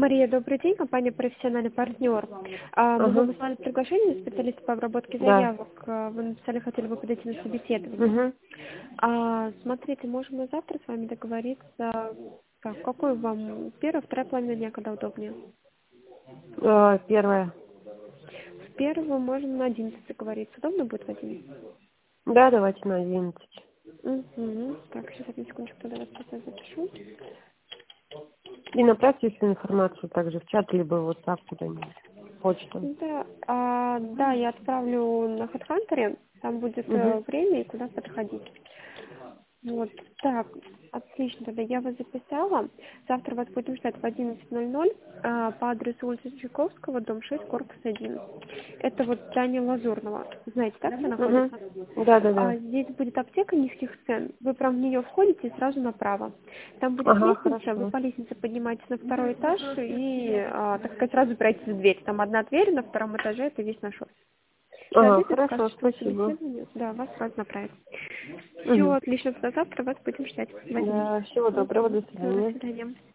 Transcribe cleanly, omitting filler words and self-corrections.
Мария, добрый день, компания «Профессиональный партнер». Мы Ага. вам послали приглашение на специалиста по обработке Да. заявок. Вы написали, хотели бы подойти на собеседование. Угу. Смотрите, можем мы завтра с вами договориться. Так, какой вам первая, вторая половина дня, когда удобнее? Первое. В первую можем на 11 договориться. Удобно будет в 11? Да, давайте на 11. Угу. Так, сейчас одну секундочку, тогда вас просто запишу. И направьте всю информацию также в чат, либо в WhatsApp куда-нибудь. Почту. Да, да, я отправлю на HeadHunter. Там будет Угу. время и куда подходить. Вот, так, отлично, тогда я вас записала. Завтра вас будем ждать в 11:00 по адресу улицы Чайковского, дом 6, корпус 1. Это вот здание Лазурного. Знаете, так где находится? Угу. Да. Здесь будет аптека низких цен. Вы прям в нее входите и сразу направо. Там будет Ага, лестница, вы хорошо. по лестнице поднимаетесь на второй этаж и, так сказать, сразу упираетесь в дверь. Там одна дверь на втором этаже, это весь наш офис. Ага, Подойдете к хорошо, качественному спасибо. собеседованию, да, вас сразу направят. Все, Угу. отлично, до завтра вас будем ждать в 11. Да, всего доброго, до Все, до свидания. свидания.